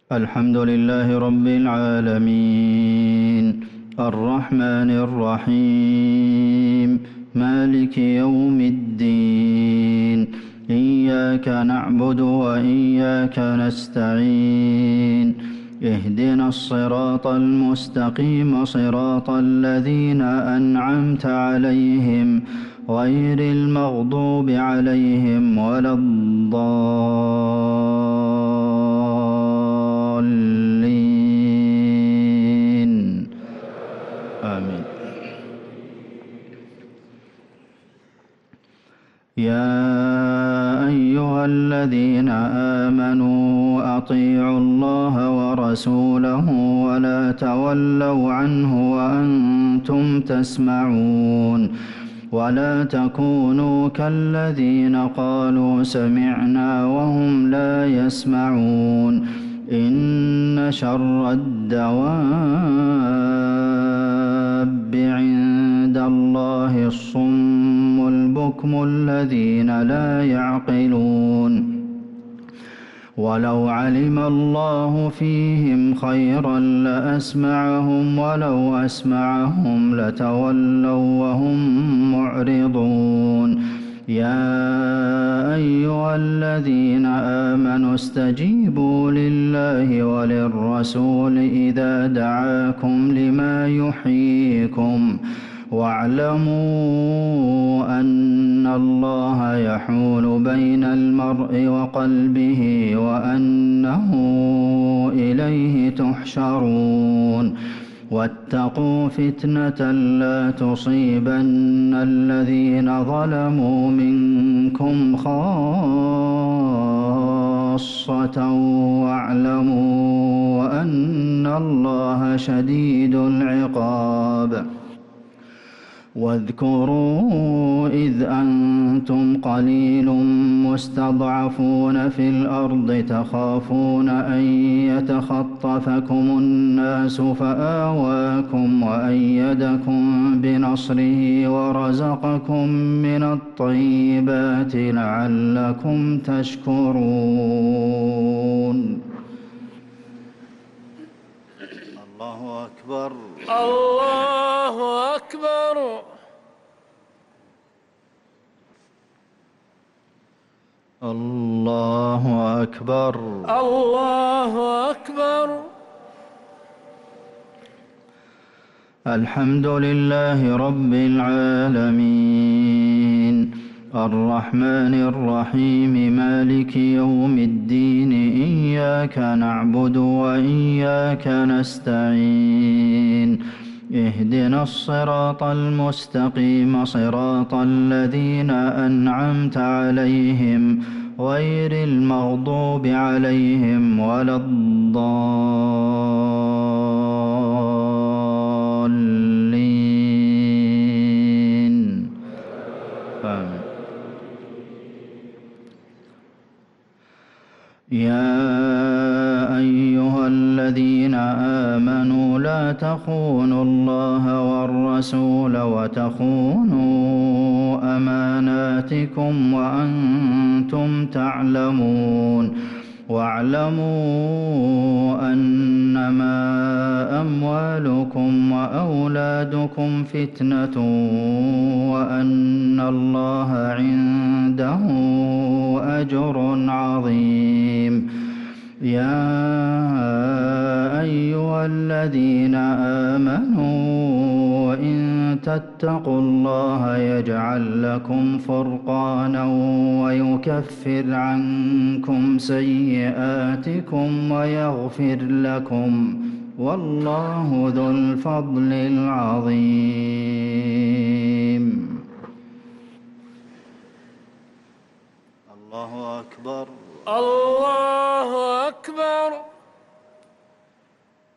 الحمد لله رب العالمين الرحمن الرحيم مالك يوم الدين إياك نعبد وإياك نستعين اهدنا الصراط المستقيم صراط الذين أنعمت عليهم غير المغضوب عليهم ولا الضالين آمين. يا أيها الذين آمنوا أطيعوا الله ورسوله ولا تولوا عنه وأنتم تسمعون ولا تكونوا كالذين قالوا سمعنا وهم لا يسمعون إن شر الدواب عند الله الصم البكم الذين لا يعقلون ولو علم الله فيهم خيرا لأسمعهم ولو أسمعهم لتولوا وهم معرضون يا أيها الذين آمنوا استجيبوا لله وللرسول إذا دعاكم لما يحييكم واعلموا أن الله يحول بين المرء وقلبه وأنه إليه تحشرون واتقوا فتنة لا تصيبن الذين ظلموا منكم خاصة واعلموا أن الله شديد العقاب واذكروا إذ أنتم قليل مستضعفون في الأرض تخافون أن يتخطفكم الناس فآواكم وأيدكم بنصره ورزقكم من الطيبات لعلكم تشكرون. الله أكبر الله أكبر الله أكبر الله أكبر. الحمد لله رب العالمين الرحمن الرحيم مالك يوم الدين إياك نعبد وإياك نستعين اهدنا الصراط المستقيم صراط الذين أنعمت عليهم غير المغضوب عليهم ولا الضالين آمين. يا أيها الذين آمنوا لا تخونوا الله والرسول وتخونوا أماناتكم وأنتم تعلمون واعلموا أنما أموالكم وأولادكم فتنة وأن الله عنده أجر عظيم. يا أيها الذين آمنوا إن تتقوا الله يجعل لكم فرقانا ويكفر عنكم سيئاتكم ويغفر لكم والله ذو الفضل العظيم.